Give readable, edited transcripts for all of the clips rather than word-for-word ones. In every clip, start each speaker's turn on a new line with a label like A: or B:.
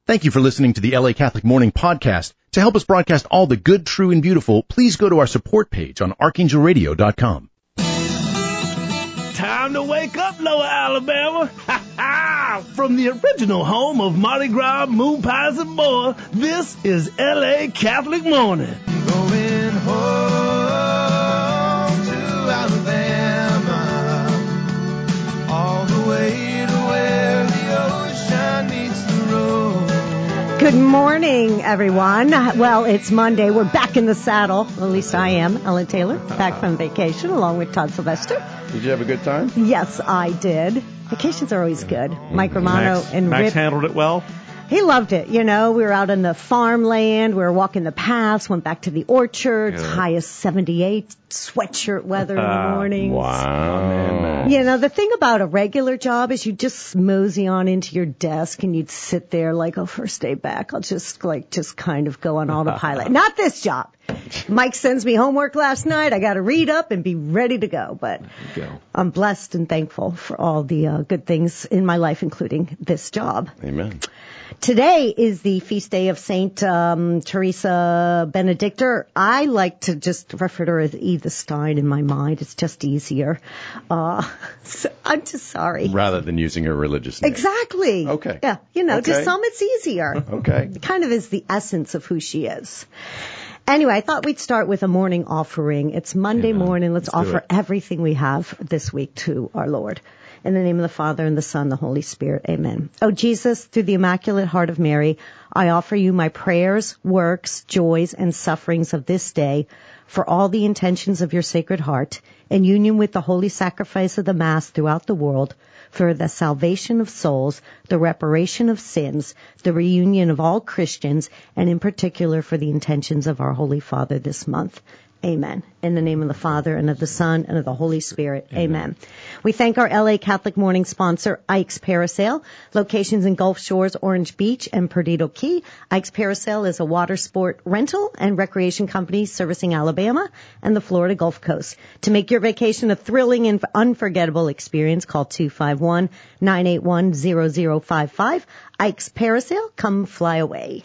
A: Thank you for listening to the LA Catholic Morning Podcast. To help us broadcast all the good, true, and beautiful, please go to our support page on archangelradio.com.
B: Time to wake up, Lower Alabama. Ha ha! From the original home of Mardi Gras, moon pies, and more, this is LA Catholic Morning.
C: Going home to Alabama, all the way to where the ocean meets the road.
D: Good morning, everyone. Well, it's Monday. We're back in the saddle. At least I am, Ellen Taylor, back from vacation along with Todd Sylvester.
E: Did you have a good time?
D: Yes, I did. Vacations are always good. Mike Romano and
F: Max
D: Rip
F: handled it well.
D: He loved it. You know, we were out in the farmland. We were walking the paths, went back to the orchards, high as 78, sweatshirt weather in the morning.
E: Wow.
D: You know, the thing about a regular job is you just mosey on into your desk and you'd sit there like, oh, first day back, I'll just kind of go on autopilot. Not this job. Mike sends me homework last night. I got to read up and be ready to go. But I'm blessed and thankful for all the good things in my life, including this job.
E: Amen.
D: Today is the feast day of Saint Teresa Benedicta. I like to just refer to her as Edith Stein in my mind. It's just easier. So I'm just sorry.
E: Rather than using her religious name.
D: Exactly.
E: Okay.
D: Yeah, you know,
E: Okay.
D: to some it's easier.
E: Okay.
D: It kind of is the essence of who she is. Anyway, I thought we'd start with a morning offering. It's Monday morning. Let's offer everything we have this week to our Lord. In the name of the Father, and the Son, and the Holy Spirit. Amen. Oh, Jesus, through the Immaculate Heart of Mary, I offer you my prayers, works, joys, and sufferings of this day for all the intentions of your Sacred Heart, in union with the holy sacrifice of the Mass throughout the world, for the salvation of souls, the reparation of sins, the reunion of all Christians, and in particular for the intentions of our Holy Father this month. Amen. In the name of the Father, and of the Son, and of the Holy Spirit. Amen. We thank our LA Catholic Morning sponsor, Ike's Parasail. Locations in Gulf Shores, Orange Beach, and Perdido Key. Ike's Parasail is a water sport rental and recreation company servicing Alabama and the Florida Gulf Coast. To make your vacation a thrilling and unforgettable experience, call 251-981-0055. Ike's Parasail. Come fly away.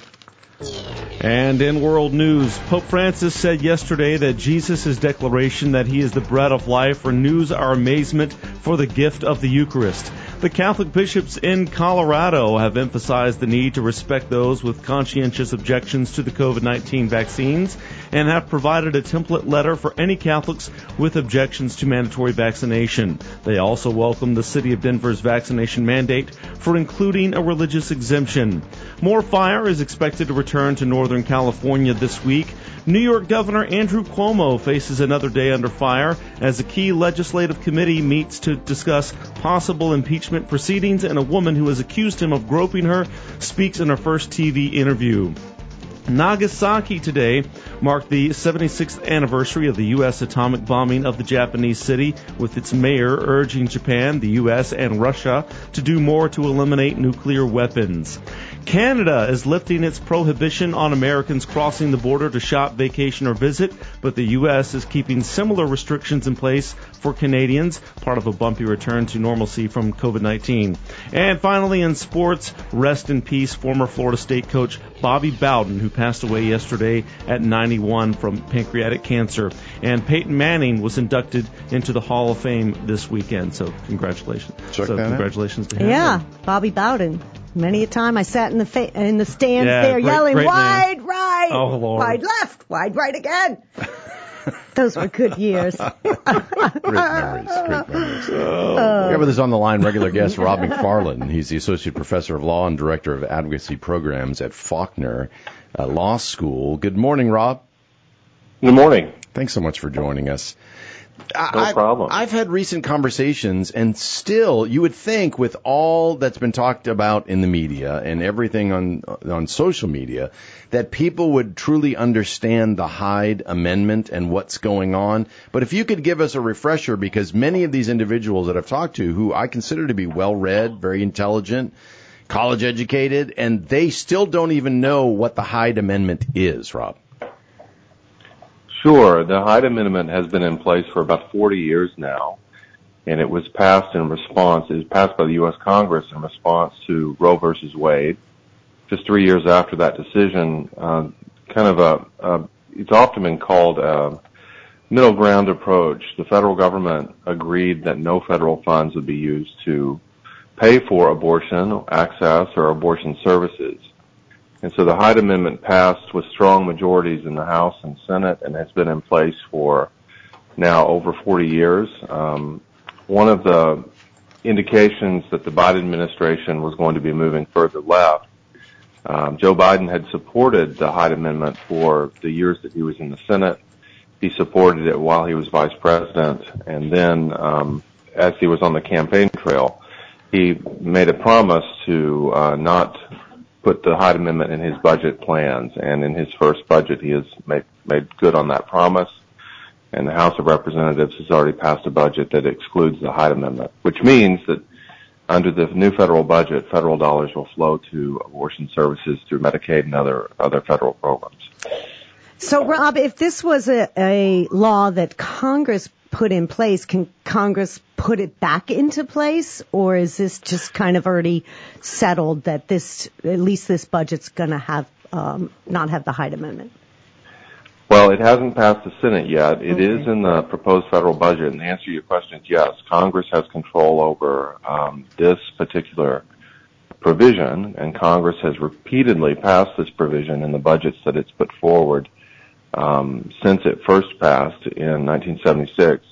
F: And in world news, Pope Francis said yesterday that Jesus' declaration that he is the bread of life renews our amazement for the gift of the Eucharist. The Catholic bishops in Colorado have emphasized the need to respect those with conscientious objections to the COVID-19 vaccines and have provided a template letter for any Catholics with objections to mandatory vaccination. They also welcomed the city of Denver's vaccination mandate for including a religious exemption. More fire is expected to return to Northern California this week. New York Governor Andrew Cuomo faces another day under fire as a key legislative committee meets to discuss possible impeachment proceedings, and a woman who has accused him of groping her speaks in her first TV interview. Nagasaki today marked the 76th anniversary of the U.S. atomic bombing of the Japanese city, with its mayor urging Japan, the U.S., and Russia to do more to eliminate nuclear weapons. Canada is lifting its prohibition on Americans crossing the border to shop, vacation, or visit, but the U.S. is keeping similar restrictions in place for Canadians, part of a bumpy return to normalcy from COVID-19. And finally, in sports, rest in peace former Florida State coach Bobby Bowden, who passed away yesterday at 91 from pancreatic cancer. And Peyton Manning was inducted into the Hall of Fame this weekend, so congratulations. Congratulations to him.
D: Yeah, Bobby Bowden. Many a time I sat in the stands there
F: great,
D: yelling,
F: great
D: wide
F: man.
D: right,
F: Oh, Lord.
D: wide left, wide right again. Those were good years.
E: Great memories. We have with us on the line regular guest Rob McFarland. He's the Associate Professor of Law and Director of Advocacy Programs at Faulkner Law School. Good morning, Rob.
G: Good morning.
E: Thanks so much for joining us.
G: No problem.
E: I've had recent conversations, and still, you would think with all that's been talked about in the media and everything on social media, that people would truly understand the Hyde Amendment and what's going on. But if you could give us a refresher, because many of these individuals that I've talked to, who I consider to be well-read, very intelligent, college educated, and they still don't even know what the Hyde Amendment is, Rob.
G: Sure. The Hyde Amendment has been in place for about 40 years now, and it was passed by the U.S. Congress in response to Roe versus Wade. just 3 years after that decision, it's often been called a middle ground approach. The federal government agreed that no federal funds would be used to pay for abortion access or abortion services. And so the Hyde Amendment passed with strong majorities in the House and Senate and has been in place for now over 40 years. One of the indications that the Biden administration was going to be moving further left, Joe Biden had supported the Hyde Amendment for the years that he was in the Senate. He supported it while he was vice president, and then as he was on the campaign trail, he made a promise to not put the Hyde Amendment in his budget plans, and in his first budget he has made good on that promise, and the House of Representatives has already passed a budget that excludes the Hyde Amendment, which means that under the new federal budget, federal dollars will flow to abortion services through Medicaid and other federal programs.
D: So, Rob, if this was a law that Congress put in place, can Congress put it back into place, or is this just kind of already settled that at least this budget's going to have not have the Hyde Amendment?
G: Well, it hasn't passed the Senate yet. It is in the proposed federal budget, and the answer to your question is yes. Congress has control over this particular provision, and Congress has repeatedly passed this provision in the budgets that it's put forward since it first passed in 1976.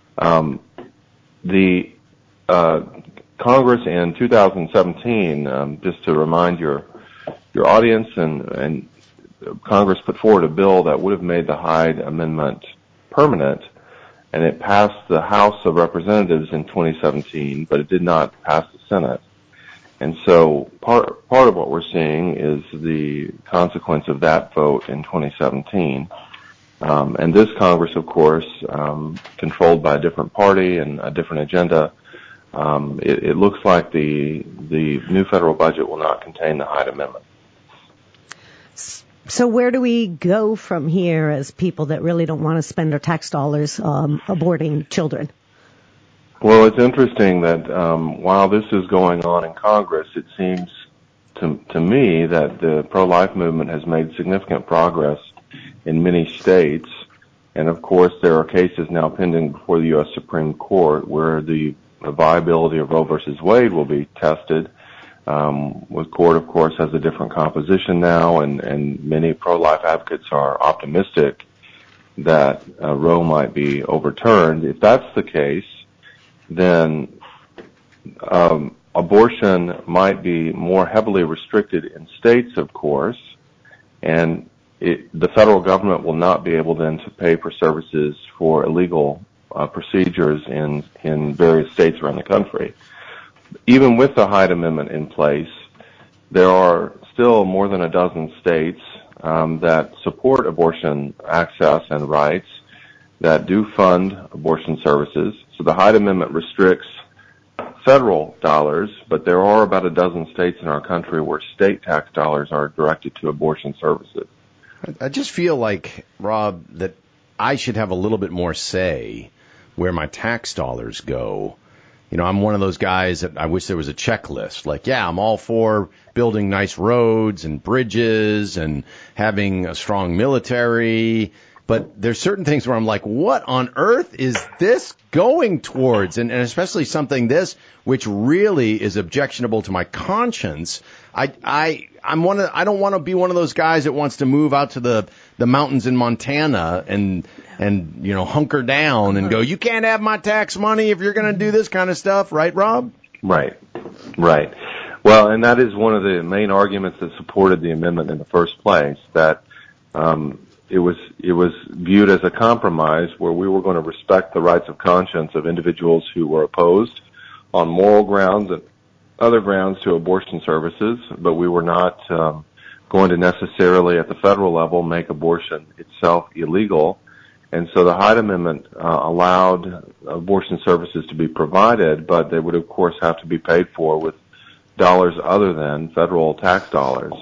G: The Congress in 2017, just to remind your audience, and Congress put forward a bill that would have made the Hyde Amendment permanent, and it passed the House of Representatives in 2017, but it did not pass the Senate. And so part of what we're seeing is the consequence of that vote in 2017. And this Congress, of course, controlled by a different party and a different agenda, it looks like the new federal budget will not contain the Hyde Amendment.
D: So where do we go from here as people that really don't want to spend their tax dollars aborting children?
G: Well, it's interesting that while this is going on in Congress, it seems to me that the pro-life movement has made significant progress in many states. And, of course, there are cases now pending before the U.S. Supreme Court where the viability of Roe v. Wade will be tested. The court, of course, has a different composition now, and many pro-life advocates are optimistic that Roe might be overturned. If that's the case, then abortion might be more heavily restricted in states, of course, and the federal government will not be able then to pay for services for illegal procedures in various states around the country. Even with the Hyde Amendment in place, there are still more than a dozen states that support abortion access and rights, that do fund abortion services. So the Hyde Amendment restricts federal dollars, but there are about a dozen states in our country where state tax dollars are directed to abortion services.
E: I just feel like, Rob, that I should have a little bit more say where my tax dollars go. You know, I'm one of those guys that I wish there was a checklist. Like, yeah, I'm all for building nice roads and bridges and having a strong military. But there's certain things where I'm like, what on earth is this going towards? And especially something this, which really is objectionable to my conscience. I don't want to be one of those guys that wants to move out to the mountains in Montana and you know, hunker down and go, you can't have my tax money if you're going to do this kind of stuff, right, Rob?
G: Right. Well, and that is one of the main arguments that supported the amendment in the first place, that it was viewed as a compromise where we were going to respect the rights of conscience of individuals who were opposed on moral grounds and other grounds to abortion services, but we were not going to necessarily at the federal level make abortion itself illegal. And so the Hyde Amendment allowed abortion services to be provided, but they would, of course, have to be paid for with dollars other than federal tax dollars.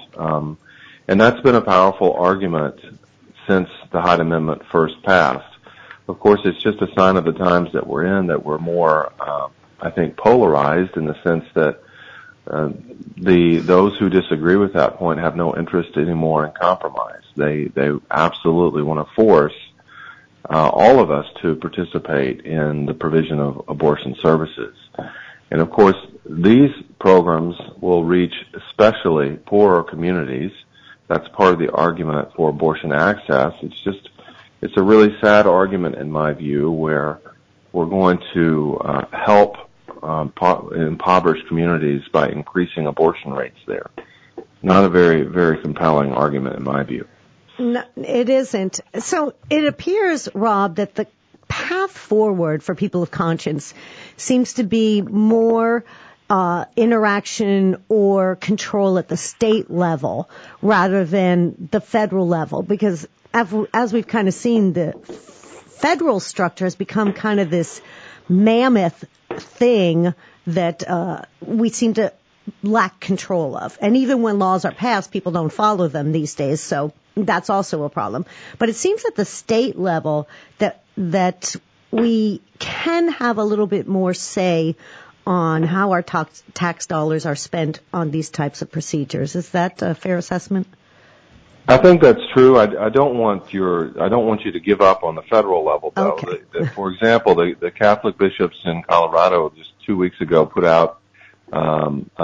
G: And that's been a powerful argument since the Hyde Amendment first passed. Of course, it's just a sign of the times that we're in, that we're more, I think, polarized in the sense that those who disagree with that point have no interest anymore in compromise. They absolutely want to force all of us to participate in the provision of abortion services. And of course, these programs will reach especially poorer communities. That's part of the argument for abortion access. It's a really sad argument in my view, where we're going to help impoverished communities by increasing abortion rates there. Not a very, very compelling argument in my view.
D: No, it isn't. So it appears, Rob, that the path forward for people of conscience seems to be more interaction or control at the state level rather than the federal level, because as we've kind of seen, the federal structure has become kind of this mammoth thing that we seem to lack control of. And even when laws are passed, people don't follow them these days, so that's also a problem. But it seems at the state level that we can have a little bit more say on how our tax dollars are spent on these types of procedures. Is that a fair assessment?
G: I think that's true. I don't want you to give up on the federal level, though.
D: Okay.
G: For example, the Catholic bishops in Colorado just 2 weeks ago put out a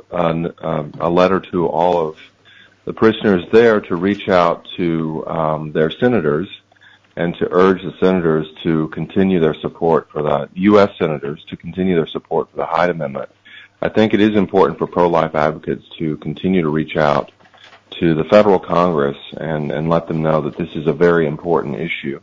G: letter to all of the parishioners there to reach out to their senators and to urge the senators to continue their support for the U.S. senators to continue their support for the Hyde Amendment. I think it is important for pro-life advocates to continue to reach out to the federal Congress and let them know that this is a very important issue.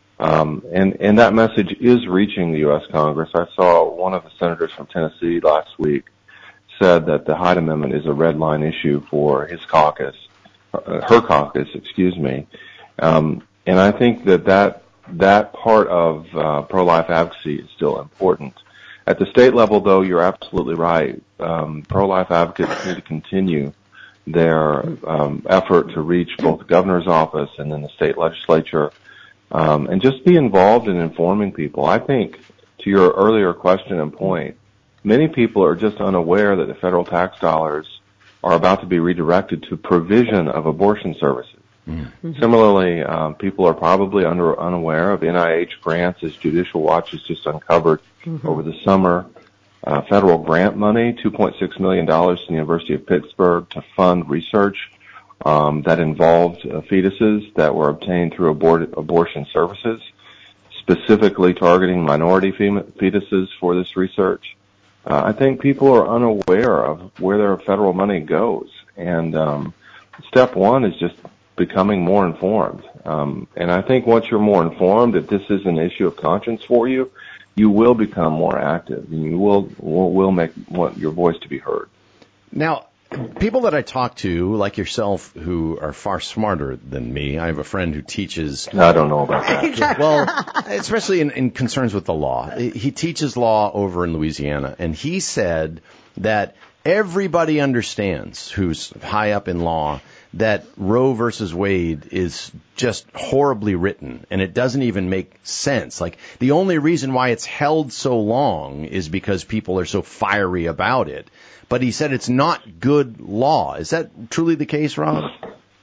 G: And that message is reaching the U.S. Congress. I saw one of the senators from Tennessee last week said that the Hyde Amendment is a red line issue for his caucus, her caucus, excuse me. And I think that part of pro-life advocacy is still important. At the state level, though, you're absolutely right. Pro-life advocates need to continue their effort to reach both the governor's office and then the state legislature, and just be involved in informing people. I think, to your earlier question and point, many people are just unaware that the federal tax dollars are about to be redirected to provision of abortion services. Mm-hmm. Similarly, people are probably unaware of NIH grants, as Judicial Watch has just uncovered over the summer. Federal grant money, $2.6 million to the University of Pittsburgh to fund research that involved fetuses that were obtained through abortion services, specifically targeting minority fetuses for this research. I think people are unaware of where their federal money goes, and step one is just becoming more informed. And I think once you're more informed, if this is an issue of conscience for you, you will become more active, and you will want your voice to be heard.
E: Now, people that I talk to, like yourself, who are far smarter than me, I have a friend who teaches...
G: I don't know about that.
E: Well, especially in concerns with the law. He teaches law over in Louisiana, and he said that everybody understands, who's high up in law, that Roe versus Wade is just horribly written, and it doesn't even make sense. Like, the only reason why it's held so long is because people are so fiery about it. But he said it's not good law. Is that truly the case, Rob?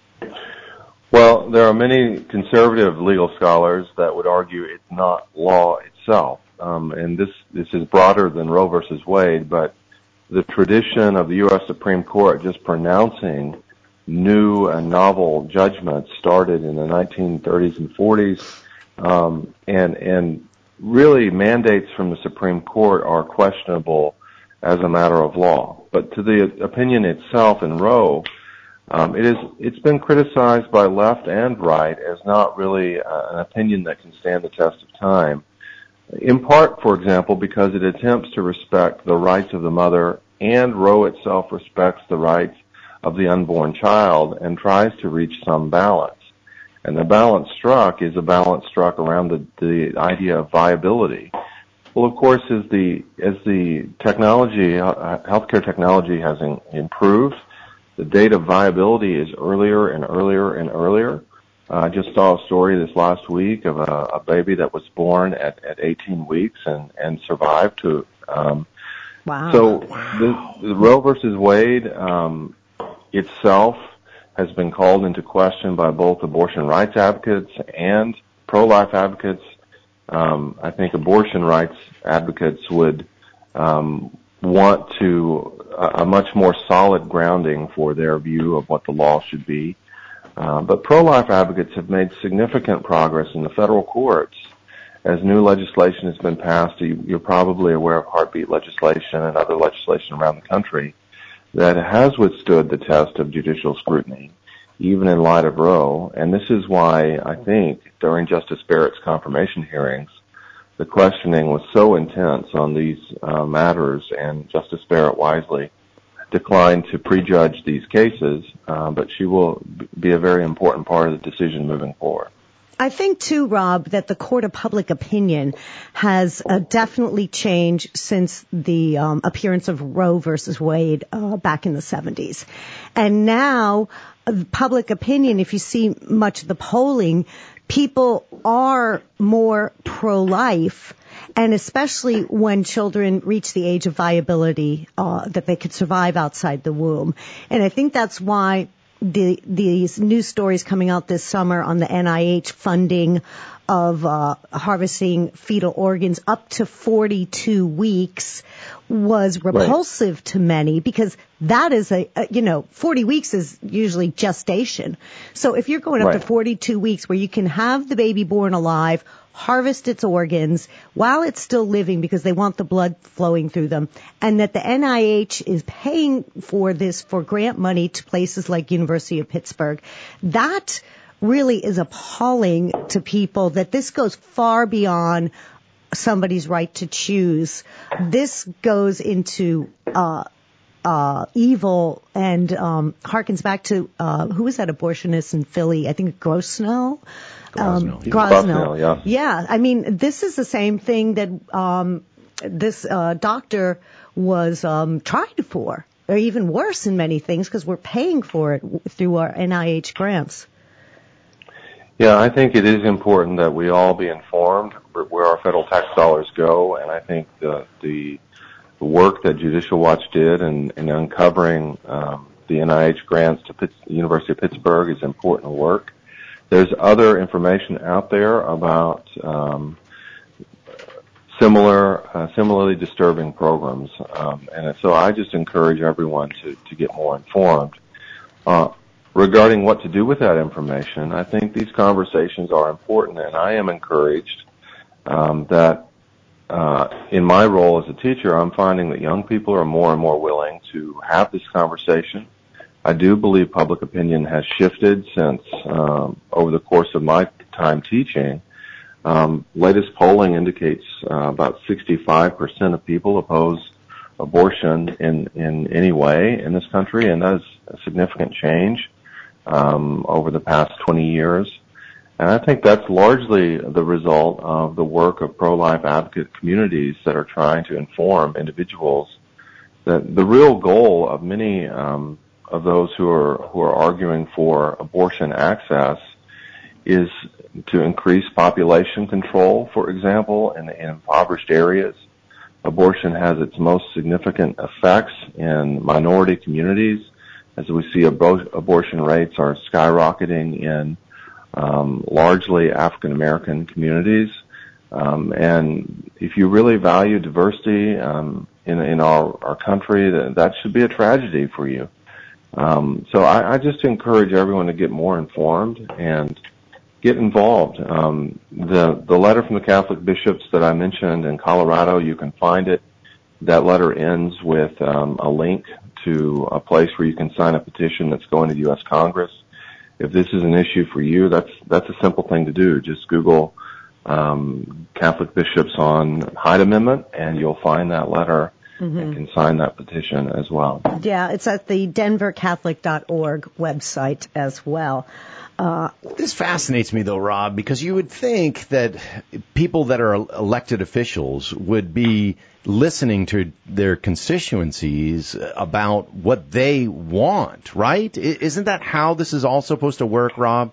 G: Well, there are many conservative legal scholars that would argue it's not law itself. And this is broader than Roe versus Wade, but the tradition of the U.S. Supreme Court just pronouncing new and novel judgments started in the 1930s and 40s, and really mandates from the Supreme Court are questionable as a matter of law. But to the opinion itself in Roe, it's been criticized by left and right as not really an opinion that can stand the test of time. In part, for example, because it attempts to respect the rights of the mother, and Roe itself respects the rights of the unborn child and tries to reach some balance. And the balance struck is a balance struck around the idea of viability. Well, of course, as the technology, healthcare technology has improved, the date of viability is earlier and earlier and earlier. I just saw a story this last week of a baby that was born at 18 weeks and survived to
D: Wow.
G: So the Roe versus Wade itself has been called into question by both abortion rights advocates and pro-life advocates. I think abortion rights advocates would want a much more solid grounding for their view of what the law should be. But pro-life advocates have made significant progress in the federal courts. As new legislation has been passed, you're probably aware of heartbeat legislation and other legislation around the country that has withstood the test of judicial scrutiny, even in light of Roe. And this is why I think during Justice Barrett's confirmation hearings, the questioning was so intense on these matters, and Justice Barrett wisely declined to prejudge these cases, but she will be a very important part of the decision moving forward.
D: I think, too, Rob, that the court of public opinion has definitely changed since the appearance of Roe versus Wade back in the 70s. And now, public opinion, if you see much of the polling, people are more pro-life, and especially when children reach the age of viability, that they could survive outside the womb. And I think that's why these news stories coming out this summer on the NIH funding of harvesting fetal organs up to 42 weeks was repulsive to many, because that is 40 weeks is usually gestation. So if you're going up to 42 weeks where you can have the baby born alive, harvest its organs while it's still living because they want the blood flowing through them, and that the NIH is paying for this for grant money to places like University of Pittsburgh, that really is appalling to people, that this goes far beyond somebody's right to choose. This goes into evil and harkens back to who was that abortionist in Philly? I think Grosvenor.
G: Grosvenor, yeah.
D: Yeah, I mean, this is the same thing that this doctor was tried for, or even worse in many things, because we're paying for it through our NIH grants.
G: Yeah, I think it is important that we all be informed where our federal tax dollars go, and I think the work that Judicial Watch did in uncovering the NIH grants to the University of Pittsburgh is important work. There's other information out there about similarly disturbing programs, and so I just encourage everyone to get more informed. Regarding what to do with that information, I think these conversations are important, and I am encouraged that in my role as a teacher, I'm finding that young people are more and more willing to have this conversation. I do believe public opinion has shifted since over the course of my time teaching. Latest polling indicates about 65% of people oppose abortion in any way in this country, and that is a significant change over the past 20 years. And I think that's largely the result of the work of pro-life advocate communities that are trying to inform individuals that the real goal of many of those who are arguing for abortion access is to increase population control, for example, in impoverished areas. Abortion has its most significant effects in minority communities, as we see abortion rates are skyrocketing in largely African American communities. And if you really value diversity in our country, that should be a tragedy for you. So I just encourage everyone to get more informed and get involved. The letter from the Catholic bishops that I mentioned in Colorado, you can find it. That letter ends with a link to a place where you can sign a petition that's going to the U.S. Congress. If this is an issue for you, that's a simple thing to do. Just Google Catholic bishops on Hyde Amendment, and you'll find that letter and can sign that petition as well.
D: Yeah, it's at the denvercatholic.org website as well.
E: This fascinates me, though, Rob, because you would think that people that are elected officials would be listening to their constituencies about what they want, right? Isn't that how this is all supposed to work, Rob?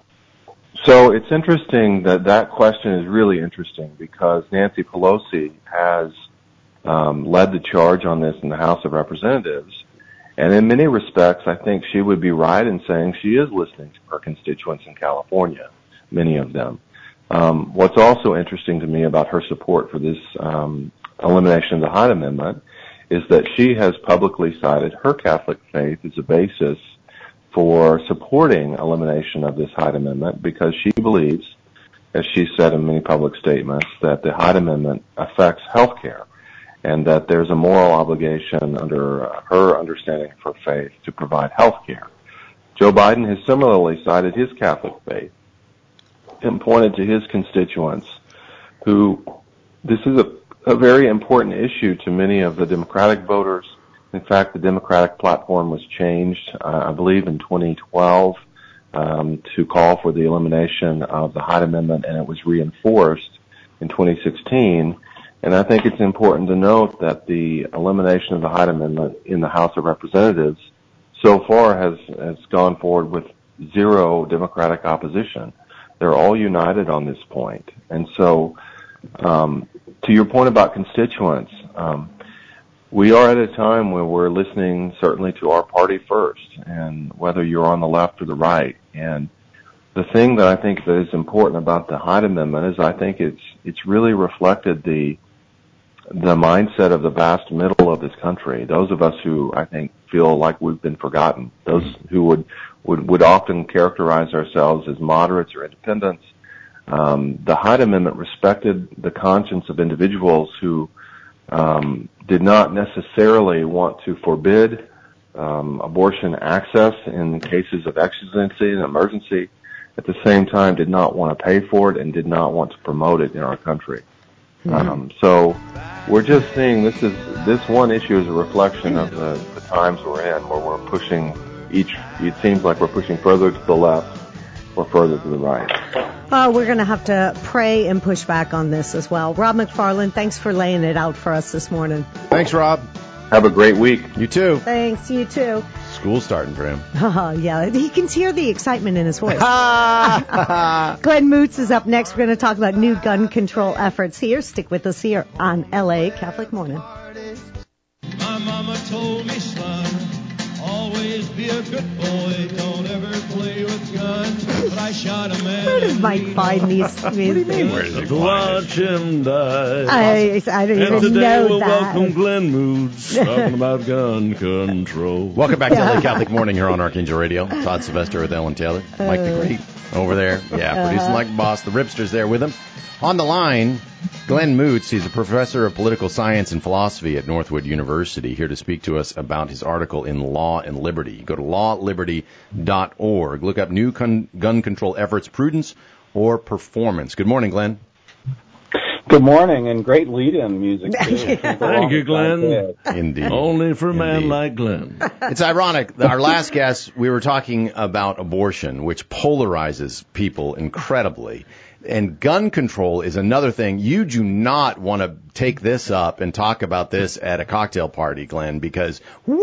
G: So it's interesting that question is really interesting, because Nancy Pelosi has led the charge on this in the House of Representatives. And in many respects, I think she would be right in saying she is listening to her constituents in California, many of them. What's also interesting to me about her support for this elimination of the Hyde Amendment is that she has publicly cited her Catholic faith as a basis for supporting elimination of this Hyde Amendment, because she believes, as she said in many public statements, that the Hyde Amendment affects health care and that there's a moral obligation under her understanding of her faith to provide health care. Joe Biden has similarly cited his Catholic faith and pointed to his constituents who, this is a very important issue to many of the Democratic voters. In fact, the Democratic platform was changed, I believe, in 2012 to call for the elimination of the Hyde Amendment, and it was reinforced in 2016. And I think it's important to note that the elimination of the Hyde Amendment in the House of Representatives so far has gone forward with zero Democratic opposition. They're all united on this point. And so, to your point about constituents, we are at a time where we're listening certainly to our party first, and whether you're on the left or the right. And the thing that I think that is important about the Hyde Amendment is I think it's really reflected the mindset of the vast middle of this country. Those of us who I think feel like we've been forgotten, those who would often characterize ourselves as moderates or independents. The Hyde Amendment respected the conscience of individuals who did not necessarily want to forbid abortion access in cases of exigency and emergency, at the same time did not want to pay for it and did not want to promote it in our country. So we're just seeing this one issue is a reflection of the times we're in, where we're pushing it seems like we're pushing further to the left or further to the right.
D: Oh, we're going to have to pray and push back on this as well. Rob McFarland, thanks for laying it out for us this morning.
E: Thanks, Rob.
G: Have a great week.
E: You too.
D: Thanks, you too.
E: School's starting for him.
D: Yeah, he can hear the excitement in his voice. Glenn Moots is up next. We're going to talk about new gun control efforts here. Stick with us here on LA Catholic Morning.
C: My mama told me, son, always be a good boy, don't ever play with guns. But I shot a man.
D: Where does Mike find these? What do you mean?
E: Where does he
F: Watch him die.
D: I don't
F: And
D: even
F: today
D: know
F: we'll
D: that.
F: welcome Glenn Moots talking about gun control.
E: Welcome back to LA Catholic Morning here on Archangel Radio. Todd Sylvester with Ellen Taylor. Mike the Great over there. Yeah, producing like a boss. The Ripster's there with him. On the line, Glenn Moots. He's a professor of political science and philosophy at Northwood University, here to speak to us about his article in Law and Liberty. Go to lawliberty.org. Look up new gun control efforts, prudence or performance. Good morning, Glenn.
H: Good morning, and great lead-in music, too.
F: Thank you, Glenn.
E: Indeed.
F: Only for a man
E: Indeed.
F: like Glenn.
E: It's ironic. Our last guest, we were talking about abortion, which polarizes people incredibly. And gun control is another thing. You do not want to take this up and talk about this at a cocktail party, Glenn, because,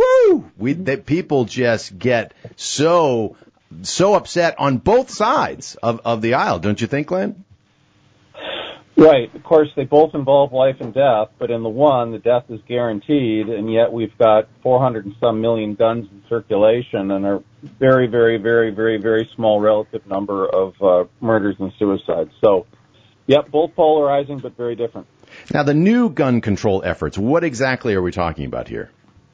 E: people just get so upset on both sides of the aisle. Don't you think, Glenn?
H: Right. Of course, they both involve life and death, but in the one, the death is guaranteed, and yet we've got 400 and some million guns in circulation and a very, very, very, very, very small relative number of murders and suicides. So, yep, both polarizing, but very different.
E: Now, the new gun control efforts, what exactly are we talking about here?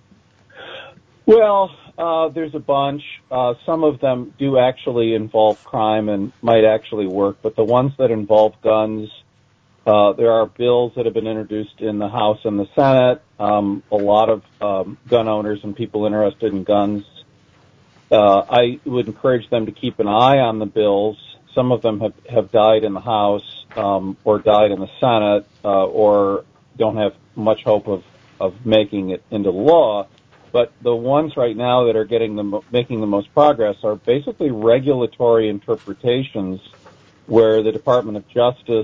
H: Well, there's a bunch. Some of them do actually involve crime and might actually work, but the ones that involve guns, there are bills that have been introduced in the House and the Senate. A lot of gun owners and people interested in guns. I would encourage them to keep an eye on the bills. Some of them have died in the House or died in the Senate or don't have much hope of making it into law. But the ones right now that are making the most progress are basically regulatory interpretations where the Department of Justice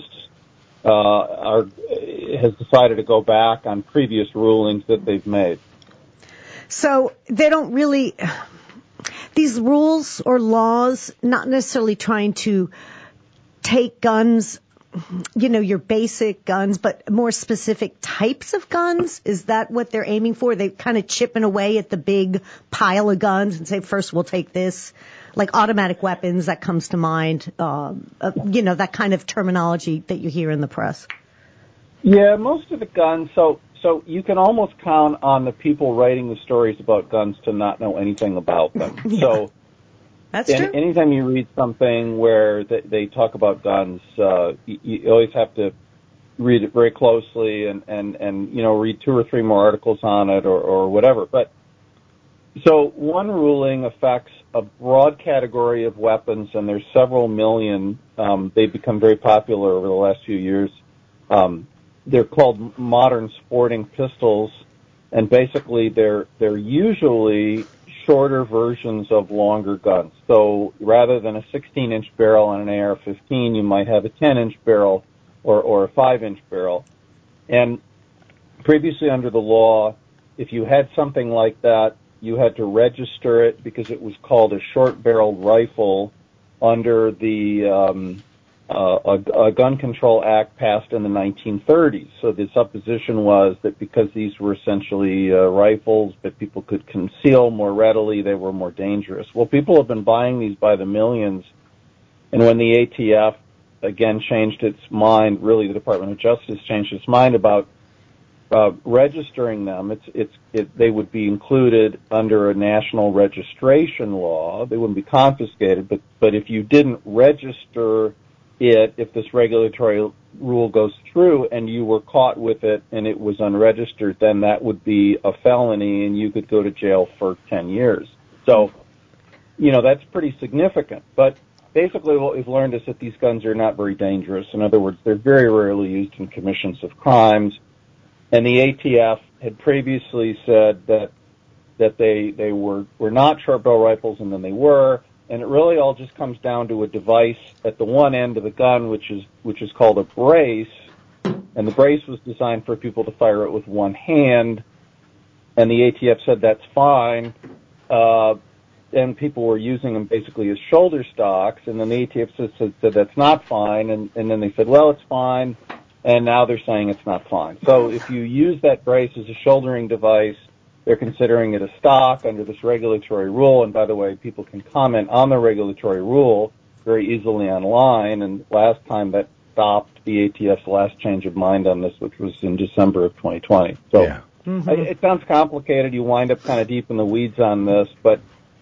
H: has decided to go back on previous rulings that they've made.
D: So they don't really, these rules or laws, not necessarily trying to take guns your basic guns, but more specific types of guns? Is that what they're aiming for? They kind of chipping away at the big pile of guns and say, first we'll take this. Like automatic weapons, that comes to mind, that kind of terminology that you hear in the press.
H: Yeah, most of the guns, so you can almost count on the people writing the stories about guns to not know anything about them.
D: Yeah.
H: So
D: that's true.
H: Anytime you read something where they talk about guns, you always have to read it very closely and read 2 or 3 more articles on it or whatever. But so one ruling affects a broad category of weapons, and there's several million. They've become very popular over the last few years. They're called modern sporting pistols, and basically they're usually shorter versions of longer guns. So rather than a 16-inch barrel on an AR-15, you might have a 10-inch barrel or a 5-inch barrel. And previously under the law, if you had something like that, you had to register it because it was called a short-barreled rifle under the a Gun Control Act passed in the 1930s. So the supposition was that because these were essentially rifles that people could conceal more readily, they were more dangerous. Well, people have been buying these by the millions, and when the ATF again changed its mind, really the Department of Justice changed its mind about registering them, they would be included under a national registration law. They wouldn't be confiscated, but if you didn't register it, if this regulatory rule goes through and you were caught with it and it was unregistered, then that would be a felony and you could go to jail for 10 years. So, that's pretty significant. But basically what we've learned is that these guns are not very dangerous. In other words, they're very rarely used in commissions of crimes. And the ATF had previously said that they were not short barrel rifles, and then they were. And it really all just comes down to a device at the one end of the gun, which is called a brace. And the brace was designed for people to fire it with one hand. And the ATF said that's fine. And people were using them basically as shoulder stocks. And then the ATF said that's not fine. And then they said, well, it's fine. And now they're saying it's not fine. So if you use that brace as a shouldering device, they're considering it a stock under this regulatory rule. And by the way, people can comment on the regulatory rule very easily online. And last time that stopped the ATF's last change of mind on this, which was in December of 2020. So yeah. It sounds complicated. You wind up kind of deep in the weeds on this. But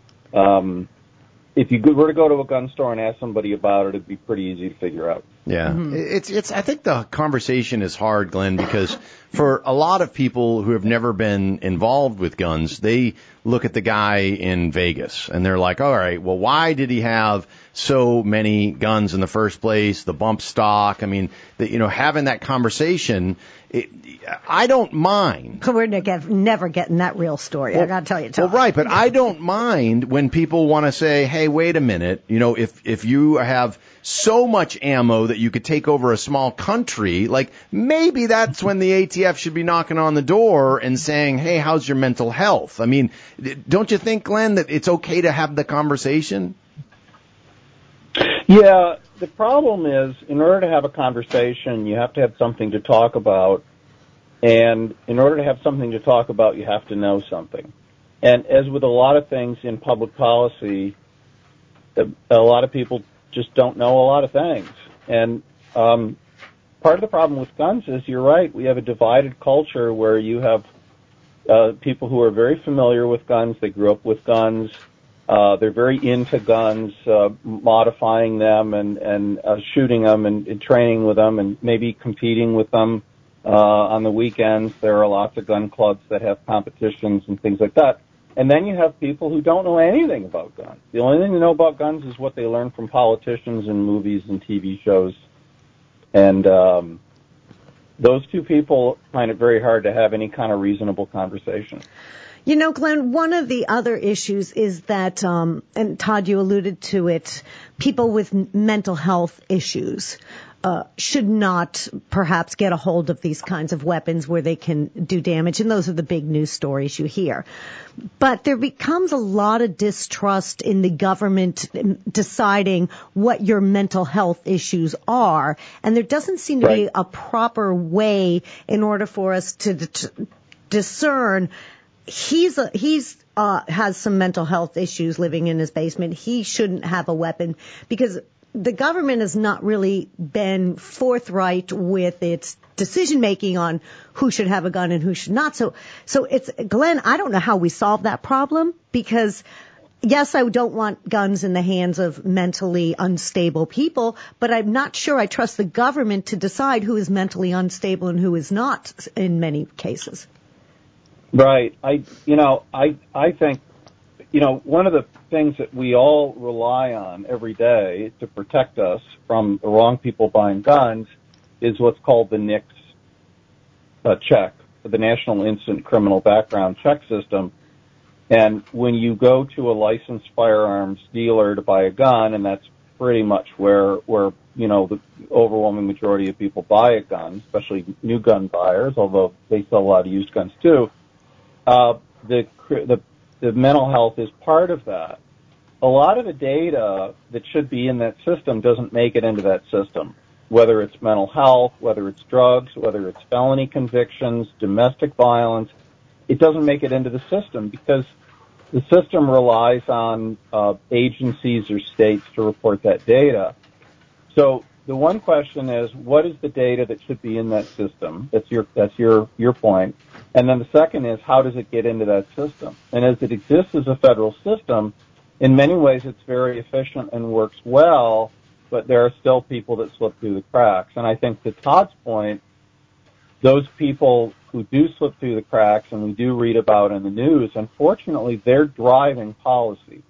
H: if you were to go to a gun store and ask somebody about it, it'd be pretty easy to figure out.
E: Yeah. It's I think the conversation is hard, Glenn, because for a lot of people who have never been involved with guns, they look at the guy in Vegas and they're like, all right, well, why did he have so many guns in the first place? The bump stock. I mean, having that conversation, I don't mind.
D: We're never getting that real story. I got to tell you, Tom.
E: Well, right, but I don't mind when people want to say, hey, wait a minute, if you have so much ammo that you could take over a small country, like maybe that's when the ATF should be knocking on the door and saying, hey, how's your mental health? I mean, don't you think, Glenn, that it's okay to have the conversation?
H: Yeah, the problem is, in order to have a conversation, you have to have something to talk about. And in order to have something to talk about, you have to know something. And as with a lot of things in public policy, a lot of people just don't know a lot of things. And part of the problem with guns is, you're right, we have a divided culture where you have people who are very familiar with guns, they grew up with guns, they're very into guns, modifying them and shooting them and training with them and maybe competing with them. On the weekends, there are lots of gun clubs that have competitions and things like that. And then you have people who don't know anything about guns. The only thing they know about guns is what they learn from politicians and movies and TV shows. And those two people find it very hard to have any kind of reasonable conversation.
D: Glenn, one of the other issues is that, and Todd, you alluded to it, people with mental health issues. should not perhaps get a hold of these kinds of weapons where they can do damage. And those are the big news stories you hear. But there becomes a lot of distrust in the government deciding what your mental health issues are. And there doesn't seem to be a proper way in order for us to discern has some mental health issues living in his basement. He shouldn't have a weapon, because the government has not really been forthright with its decision making on who should have a gun and who should not. So it's, Glenn, I don't know how we solve that problem, because yes, I don't want guns in the hands of mentally unstable people, but I'm not sure I trust the government to decide who is mentally unstable and who is not in many cases.
H: Right. I think, one of the things that we all rely on every day to protect us from the wrong people buying guns is what's called the NICS check, the National Instant Criminal Background Check System. And when you go to a licensed firearms dealer to buy a gun, and that's pretty much where the overwhelming majority of people buy a gun, especially new gun buyers, although they sell a lot of used guns too, the mental health is part of that. A lot of the data that should be in that system doesn't make it into that system, whether it's mental health, whether it's drugs, whether it's felony convictions, domestic violence. It doesn't make it into the system because the system relies on agencies or states to report that data. So the one question is, what is the data that should be in that system? That's your point. And then the second is, how does it get into that system? And as it exists as a federal system, in many ways it's very efficient and works well, but there are still people that slip through the cracks. And I think to Todd's point, those people who do slip through the cracks, and we do read about in the news, unfortunately, they're driving policy.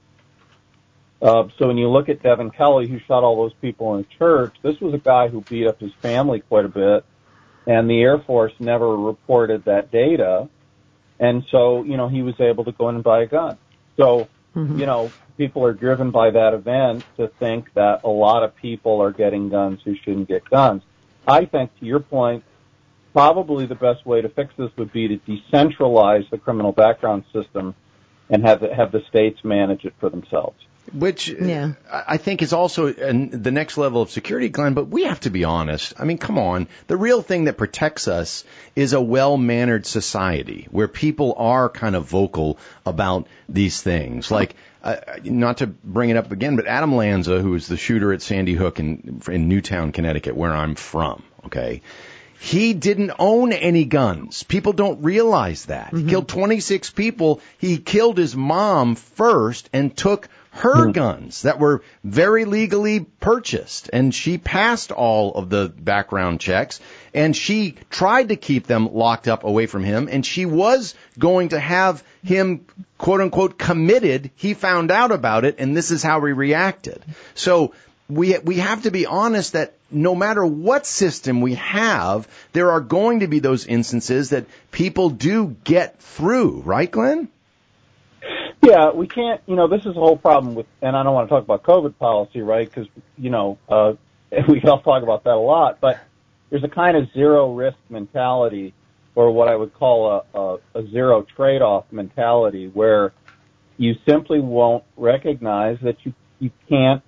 H: So when you look at Devin Kelly, who shot all those people in a church, this was a guy who beat up his family quite a bit, and the Air Force never reported that data. And so, he was able to go in and buy a gun. So, people are driven by that event to think that a lot of people are getting guns who shouldn't get guns. I think, to your point, probably the best way to fix this would be to decentralize the criminal background system and have the states manage it for themselves.
E: Which I think is also the next level of security, Glenn, but we have to be honest. I mean, come on. The real thing that protects us is a well-mannered society where people are kind of vocal about these things. Like, not to bring it up again, but Adam Lanza, who was the shooter at Sandy Hook in Newtown, Connecticut, where I'm from, okay? He didn't own any guns. People don't realize that. He killed 26 people. He killed his mom first and took her guns that were very legally purchased. And she passed all of the background checks. And she tried to keep them locked up away from him. And she was going to have him, quote unquote, committed. He found out about it. And this is how he reacted. So we have to be honest that no matter what system we have, there are going to be those instances that people do get through, right, Glenn?
H: Yeah, we can't, this is the whole problem with, and I don't want to talk about COVID policy, right, because, we can all talk about that a lot, but there's a kind of zero risk mentality, or what I would call a zero trade-off mentality, where you simply won't recognize that you can't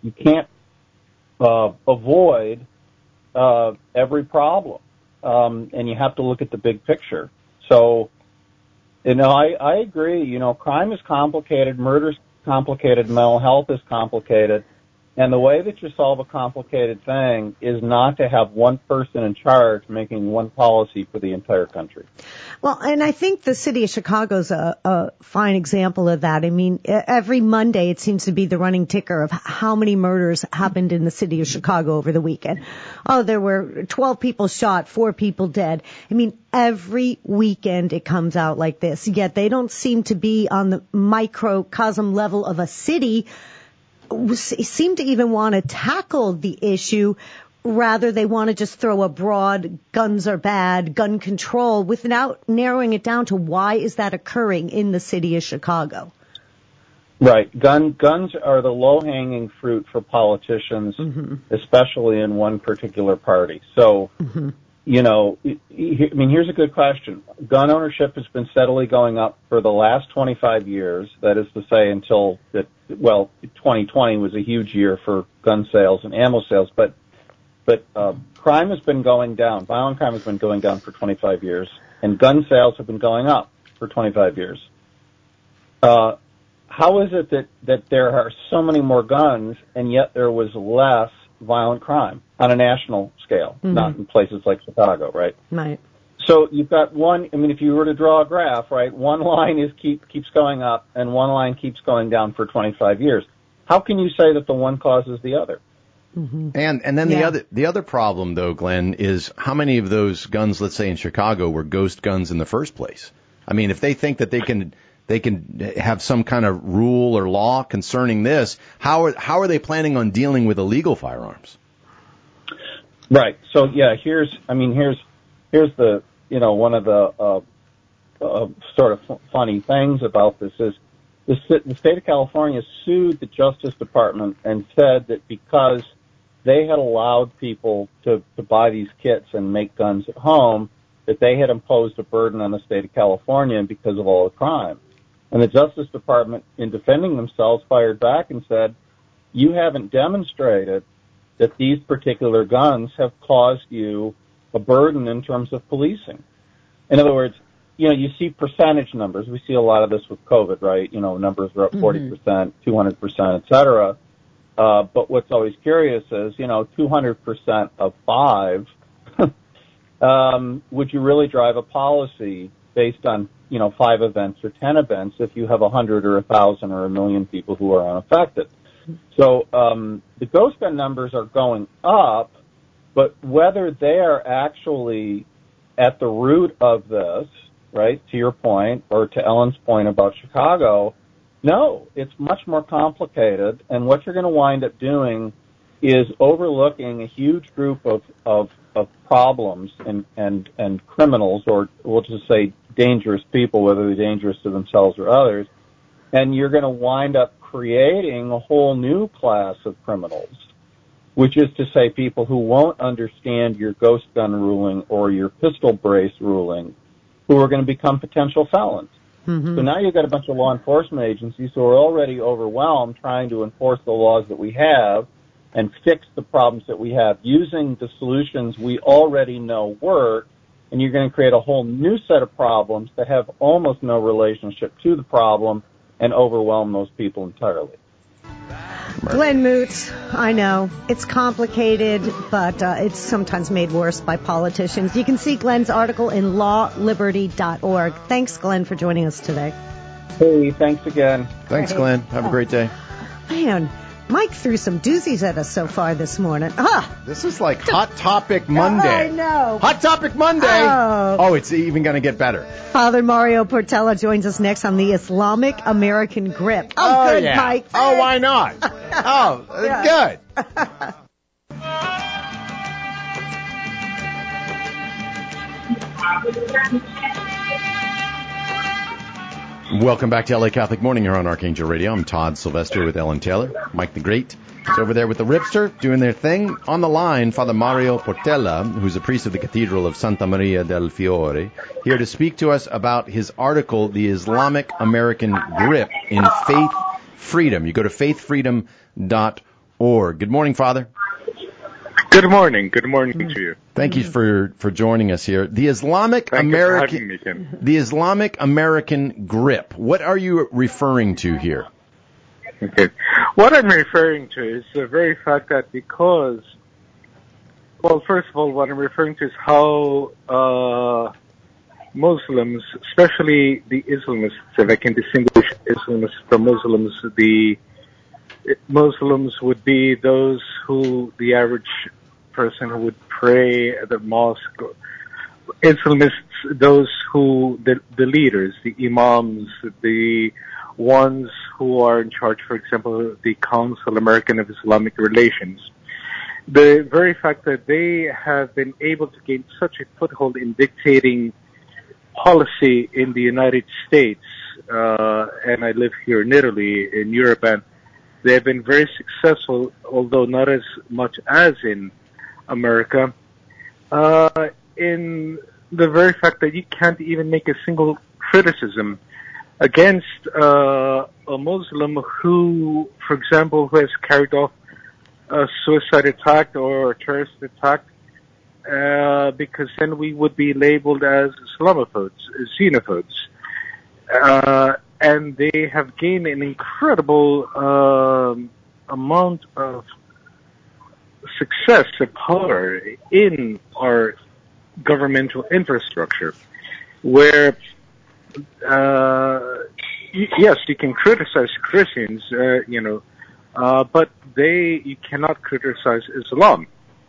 H: avoid every problem, and you have to look at the big picture. So, I agree. Crime is complicated, murder is complicated, mental health is complicated, and the way that you solve a complicated thing is not to have one person in charge making one policy for the entire country.
D: Well, and I think the city of Chicago is a fine example of that. I mean, every Monday it seems to be the running ticker of how many murders happened in the city of Chicago over the weekend. Oh, there were 12 people shot, 4 people dead. I mean, every weekend it comes out like this. Yet they don't seem to be on the microcosm level of a city, seem to even want to tackle the issue. Rather, they want to just throw a broad guns are bad, gun control, without narrowing it down to why is that occurring in the city of Chicago.
H: Right. Guns are the low-hanging fruit for politicians, especially in one particular party. So, here's a good question. Gun ownership has been steadily going up for the last 25 years. That is to say, until 2020 was a huge year for gun sales and ammo sales. But crime has been going down. Violent crime has been going down for 25 years, and gun sales have been going up for 25 years. How is it that there are so many more guns and yet there was less violent crime on a national scale, not in places like Chicago, right?
D: Right.
H: So you've got one, if you were to draw a graph, right, one line keeps going up and one line keeps going down for 25 years. How can you say that the one causes the other?
E: And then the other problem, though, Glenn, is how many of those guns, let's say in Chicago, were ghost guns in the first place? I mean, if they think that they can have some kind of rule or law concerning this, how are they planning on dealing with illegal firearms?
H: Right. So here's the one of the sort of funny things about this is the state of California sued the Justice Department and said that because they had allowed people to buy these kits and make guns at home, that they had imposed a burden on the state of California because of all the crime. And the Justice Department, in defending themselves, fired back and said, you haven't demonstrated that these particular guns have caused you a burden in terms of policing. In other words, you see percentage numbers. We see a lot of this with COVID, right? Numbers are up 40%, 200%, et cetera. But what's always curious is, 200% of 5, would you really drive a policy based on 5 events or 10 events if you have 100 or 1,000 or 1,000,000 people who are unaffected? So the ghost gun numbers are going up, but whether they are actually at the root of this, right, to your point, or to Ellen's point about Chicago, no, it's much more complicated, and what you're going to wind up doing is overlooking a huge group of problems and criminals, or we'll just say dangerous people, whether they're dangerous to themselves or others, and you're going to wind up creating a whole new class of criminals, which is to say people who won't understand your ghost gun ruling or your pistol brace ruling, who are going to become potential felons. So now you've got a bunch of law enforcement agencies who are already overwhelmed trying to enforce the laws that we have and fix the problems that we have using the solutions we already know work, and you're going to create a whole new set of problems that have almost no relationship to the problem and overwhelm those people entirely.
D: Glenn Moots, I know, it's complicated, but it's sometimes made worse by politicians. You can see Glenn's article in lawliberty.org. Thanks, Glenn, for joining us today.
H: Hey, thanks again.
E: Thanks, Glenn. Have a great day.
D: Man, Mike threw some doozies at us so far this morning.
E: This is like Hot Topic Monday.
D: I know.
E: Hot Topic Monday. Oh, it's even going to get better.
D: Father Mario Portela joins us next on the Islamic American Grip. Oh, good,
E: yeah.
D: Mike.
E: Oh, why not? Good. Welcome back to LA Catholic Morning here on Archangel Radio. I'm Todd Sylvester with Ellen Taylor. Mike the Great is over there with the Ripster doing their thing. On the line, Father Mario Portela, who's a priest of the Cathedral of Santa Maria del Fiore, here to speak to us about his article, The Islamic American Grip in Faith Freedom. You go to faithfreedom.org. Good morning, Father.
I: Good morning. Good morning to you.
E: Thank you for joining us here. The Islamic American Grip. What are you referring to here?
I: Okay. What I'm referring to is the very fact that because, well, first of all, what I'm referring to is how Muslims, especially the Islamists, if I can distinguish Islamists from Muslims, the Muslims would be those who the average person who would pray at the mosque. Islamists, those who, the leaders, the imams, the ones who are in charge, for example, the Council American of Islamic Relations. The very fact that they have been able to gain such a foothold in dictating policy in the United States, and I live here in Italy, in Europe, and they have been very successful, although not as much as in America, in the very fact that you can't even make a single criticism against a Muslim who, for example, who has carried off a suicide attack or a terrorist attack, because then we would be labeled as Islamophobes, xenophobes. And they have gained an incredible amount of success and power in our governmental infrastructure, where yes, you can criticize Christians, but you cannot criticize Islam.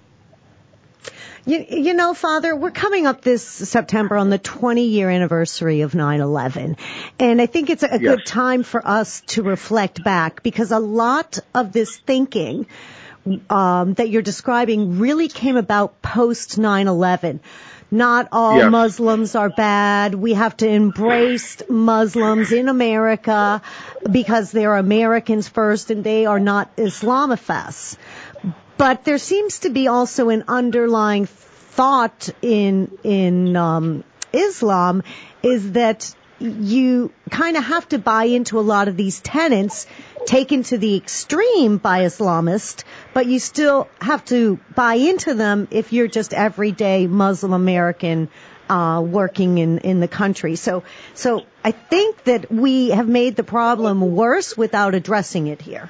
D: You know, Father, we're coming up this September on the 20-year anniversary of 9/11, and I think it's a good time for us to reflect back, because a lot of this thinking that you're describing really came about post 9/11. Not all Muslims are bad. We have to embrace Muslims in America because they're Americans first and they are not Islamists. But there seems to be also an underlying thought in Islam is that you kind of have to buy into a lot of these tenets taken to the extreme by Islamists, but you still have to buy into them if you're just everyday Muslim American working in the country. So I think that we have made the problem worse without addressing it here.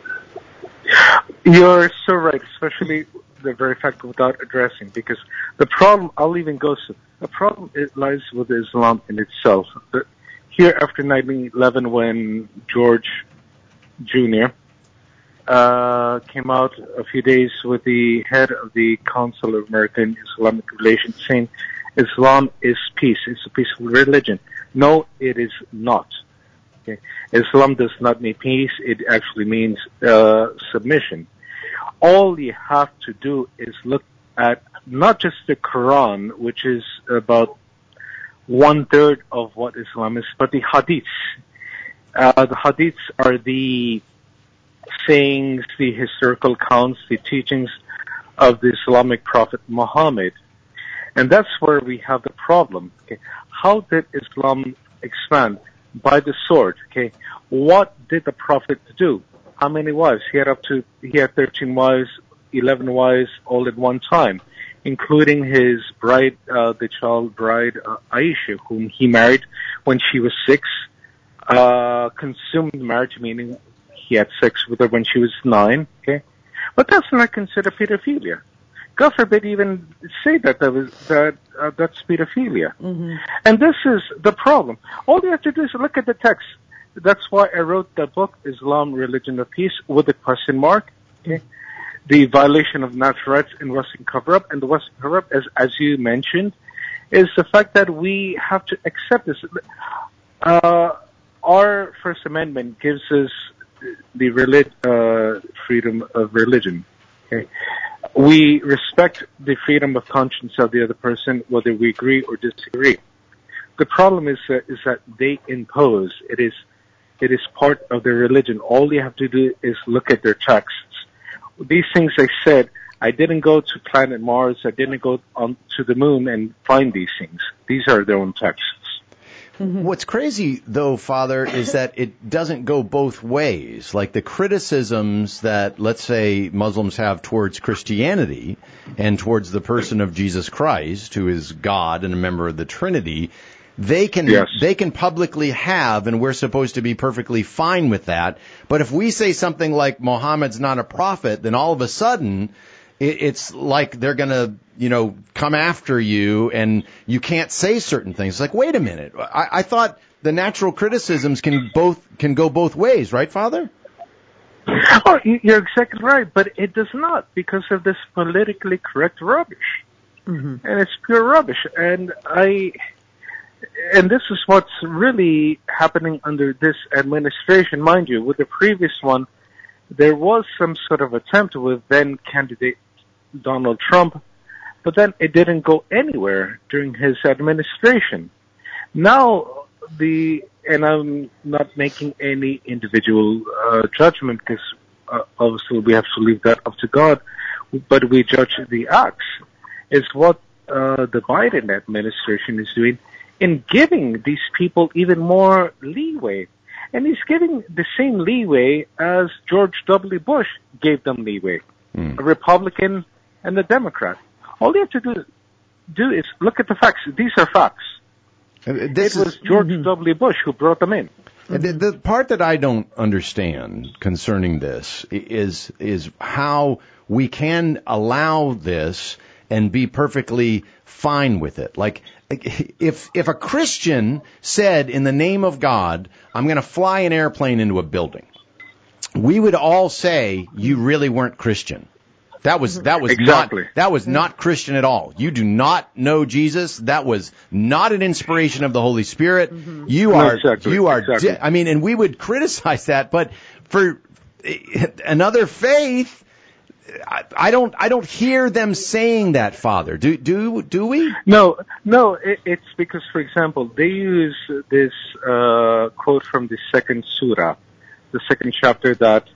I: You're so right, especially the very fact without addressing, because the problem, I'll even go so, the problem it lies with Islam in itself. Here after 9/11, when George Jr. Came out a few days with the head of the Council of American Islamic Relations saying Islam is peace, it's a peaceful religion. No, it is not. Okay. Islam does not mean peace, it actually means submission. All you have to do is look at not just the Quran, which is about 1/3 of what Islam is, but the Hadiths. The Hadiths are the sayings, the historical accounts, the teachings of the Islamic prophet Muhammad. And that's where we have the problem. Okay. How did Islam expand? By the sword. Okay. What did the prophet do? How many wives? He had 13 wives, 11 wives, all at one time, including his bride, the child bride, Aisha, whom he married when she was 6. Consumed marriage, meaning he had sex with her when she was 9. Okay. But that's not considered pedophilia. God forbid even say that's pedophilia. Mm-hmm. And this is the problem. All you have to do is look at the text. That's why I wrote the book, Islam, Religion of Peace, with a question mark. Okay? The violation of natural rights in Western cover-up. And the Western cover-up, as you mentioned, is the fact that we have to accept this. Our First Amendment gives us the freedom of religion. Okay? We respect the freedom of conscience of the other person, whether we agree or disagree. The problem is that they impose. It is part of their religion. All you have to do is look at their texts. These things I said, I didn't go to planet Mars. I didn't go to the moon and find these things. These are their own texts.
E: Mm-hmm. What's crazy, though, Father, is that it doesn't go both ways. Like the criticisms that, let's say, Muslims have towards Christianity and towards the person of Jesus Christ, who is God and a member of the Trinity, they can publicly have, and we're supposed to be perfectly fine with that. But if we say something like Muhammad's not a prophet, then all of a sudden it's like they're going to, come after you and you can't say certain things. It's like, wait a minute. I thought the natural criticisms can go both ways, right, Father?
I: Oh, you're exactly right, but it does not because of this politically correct rubbish. Mm-hmm. And it's pure rubbish. And this is what's really happening under this administration. Mind you, with the previous one, there was some sort of attempt with then candidate Donald Trump, but then it didn't go anywhere during his administration. Now, and I'm not making any individual judgment because obviously we have to leave that up to God, but we judge the acts, is what the Biden administration is doing in giving these people even more leeway. And he's giving the same leeway as George W. Bush gave them leeway, a Republican and a Democrat. All you have to do is look at the facts. These are facts. It was George W. Bush who brought them in.
E: The part that I don't understand concerning this is how we can allow this and be perfectly fine with it. Like if a Christian said, in the name of God, I'm going to fly an airplane into a building, we would all say you really weren't Christian. That was
I: exactly.
E: That was not Christian at all. You do not know Jesus. That was not an inspiration of the Holy Spirit. You are
I: exactly.
E: I mean, and we would criticize that, but for another faith, I don't hear them saying that, Father. Do we?
I: No. It's because, for example, they use this quote from the second surah, the second chapter, that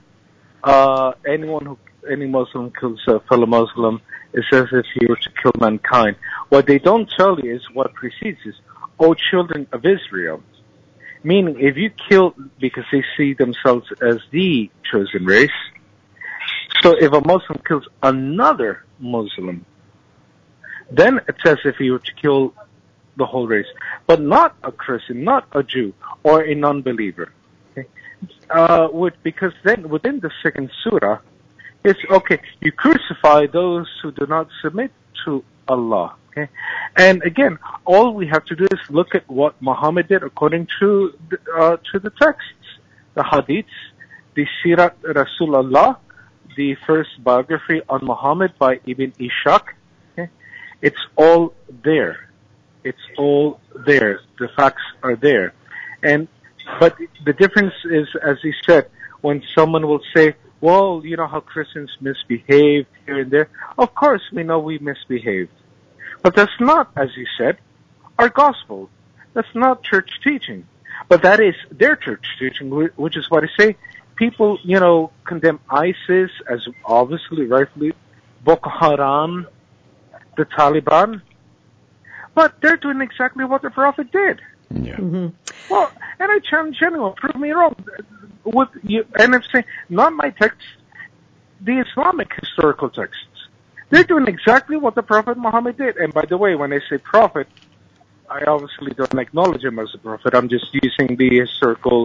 I: any Muslim kills a fellow Muslim is as if he were to kill mankind. What they don't tell you is what precedes is, O children of Israel. Meaning, if you kill because they see themselves as the chosen race, so if a Muslim kills another Muslim, then it's as if he were to kill the whole race, but not a Christian, not a Jew, or a non-believer. Okay? Because then within the second surah, it's okay, you crucify those who do not submit to Allah. Okay? And again, all we have to do is look at what Muhammad did according to the texts, the hadiths, the Sirat Rasulullah, the first biography on Muhammad by Ibn Ishaq. Okay? It's all there. It's all there. The facts are there. But the difference is, as he said, when someone will say, well, you know how Christians misbehave here and there. Of course, we know we misbehaved. But that's not, as you said, our gospel. That's not church teaching. But that is their church teaching, which is what I say. People, condemn ISIS as obviously, rightfully, Boko Haram, the Taliban. But they're doing exactly what the Prophet did.
E: Yeah.
I: Well, and I challenge anyone, prove me wrong. And I'm saying, not my text, the Islamic historical texts. They're doing exactly what the Prophet Muhammad did. And by the way, when I say prophet, I obviously don't acknowledge him as a prophet. I'm just using the historical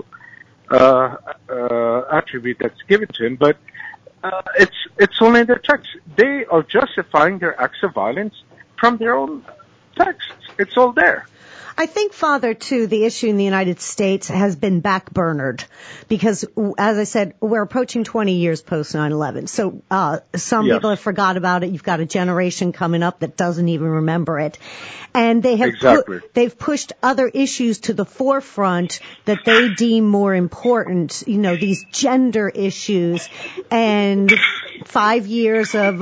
I: attribute that's given to him. But it's only in their text. They are justifying their acts of violence from their own texts. It's all there.
D: I think, Father, too, the issue in the United States has been backburnered because, as I said, we're approaching 20 years post 9/11. So some people have forgot about it. You've got a generation coming up that doesn't even remember it. And they have they've pushed other issues to the forefront that they deem more important, these gender issues and 5 years of,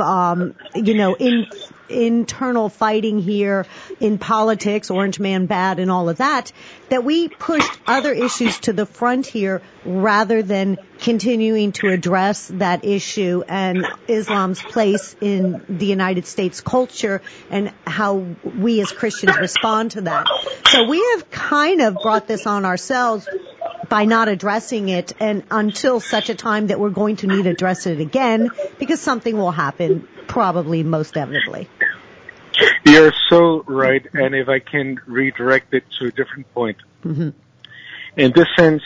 D: internal fighting here in politics, Orange Man bad and all of that we pushed other issues to the front here rather than continuing to address that issue and Islam's place in the United States culture and how we as Christians respond to that. So we have kind of brought this on ourselves by not addressing it, and until such a time that we're going to need to address it again, because something will happen, probably, most inevitably.
I: You're so right, and if I can redirect it to a different point.
D: Mm-hmm.
I: In this sense,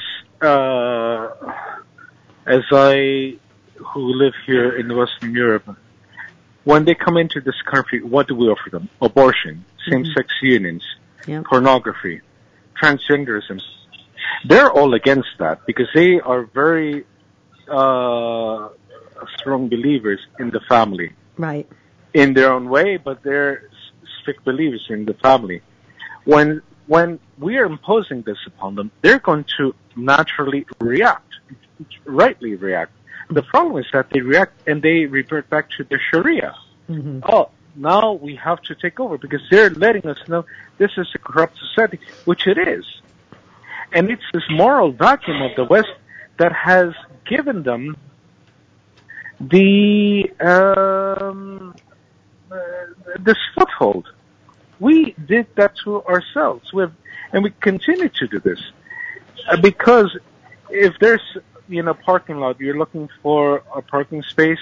I: as who live here in Western Europe, when they come into this country, what do we offer them? Abortion, same-sex unions, pornography, transgenderism. They're all against that because they are very strong believers in the family.
D: Right.
I: In their own way, but they're strict believers in the family. When we are imposing this upon them, they're going to naturally react, rightly react. The problem is that they react and they revert back to their Sharia.
D: Mm-hmm.
I: Oh, now we have to take over because they're letting us know this is a corrupt society, which it is. And it's this moral vacuum of the West that has given them this foothold. We did that to ourselves, and we continue to do this because if there's parking lot, you're looking for a parking space.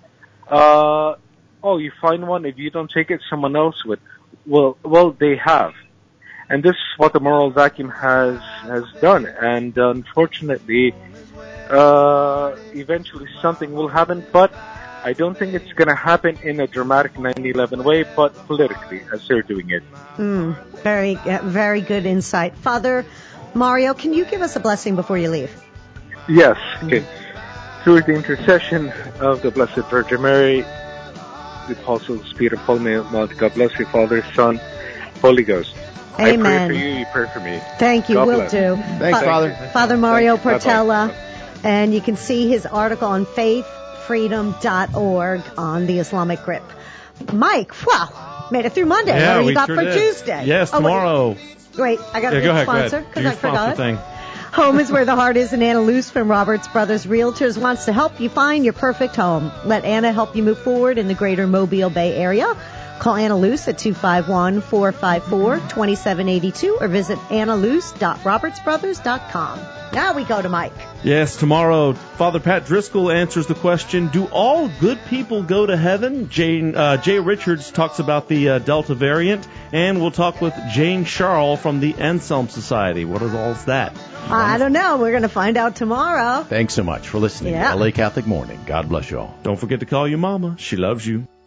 I: You find one. If you don't take it, someone else would. Well, they have, and this is what the moral vacuum has done. And unfortunately, eventually something will happen, but I don't think it's going to happen in a dramatic 9/11 way, but politically, as they're doing it.
D: Very, very good insight. Father Mario, can you give us a blessing before you leave?
I: Yes. Okay. Through the intercession of the Blessed Virgin Mary, the Apostles Peter, Paul, God bless you, Father, Son, Holy Ghost.
D: Amen.
I: I pray for you, you pray for me.
D: Thank you,
I: God
D: will
I: bless.
D: do.
E: Thanks, Father.
D: Father Mario
I: Thanks.
D: Portela,
I: Bye-bye.
D: and you can see his article on faithfreedom.org on the Islamic grip. Mike, wow, made it through Monday.
F: Yeah,
D: what do
F: we
D: you got
F: sure
D: for
F: did.
D: Tuesday?
F: Yes, tomorrow.
D: Wait, I got to
F: Go ahead,
D: sponsor because
F: Do
D: I
F: your sponsor
D: forgot.
F: thing.
D: Home is where the heart is, and Anna Luce from Roberts Brothers Realtors wants to help you find your perfect home. Let Anna help you move forward in the greater Mobile Bay area. Call Anna Luce at 251-454-2782 or visit annaluce.robertsbrothers.com. Now we go to Mike.
F: Yes, tomorrow, Father Pat Driscoll answers the question, do all good people go to heaven? Jay Richards talks about the Delta variant, and we'll talk with Jane Charles from the Anselm Society. What is all that?
D: I don't know. We're going to find out tomorrow.
E: Thanks so much for listening
D: Yeah.
E: to LA Catholic Morning. God bless you all.
F: Don't forget to call your mama. She loves you.